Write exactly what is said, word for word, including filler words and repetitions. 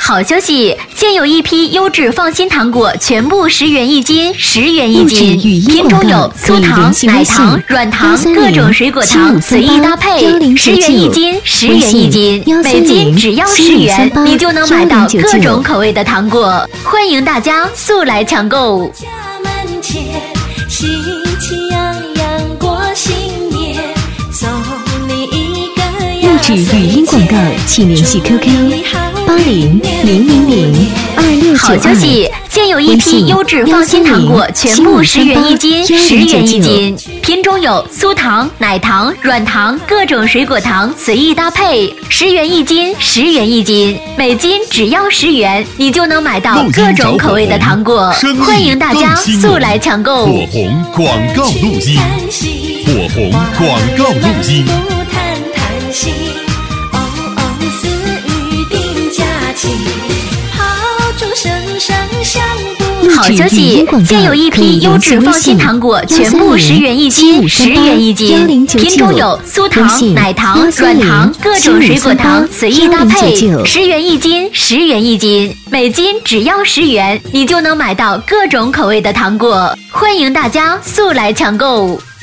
好消息！现有一批优质放心糖果，全部十元一斤，十元一斤。品种有酥糖、奶糖、软糖、各种水果糖，随意搭配。十元一斤，十元一斤，每斤只要十元，你就能买到各种口味的糖果。欢迎大家速来抢购！ 家门前，喜气洋洋过新年，送你一个。 录制语音广告，请联系 Q Q 八零零零零二六九二。 好消息！现有一批优质放心糖果，全部十元一斤，十元一斤。品种有酥糖、奶糖、软糖、各种水果糖，随意搭配。十元一斤，十元一斤，每斤只要十元，你就能买到各种口味的糖果。欢迎大家速来抢购！ 火红广告录音，火红广告录音。 好消息！现有一批优质放心糖果，全部十元一斤，十元一斤。品种有酥糖、奶糖、软糖、各种水果糖，随意搭配。十元一斤，十元一斤，每斤只要十元，你就能买到各种口味的糖果。欢迎大家速来抢购！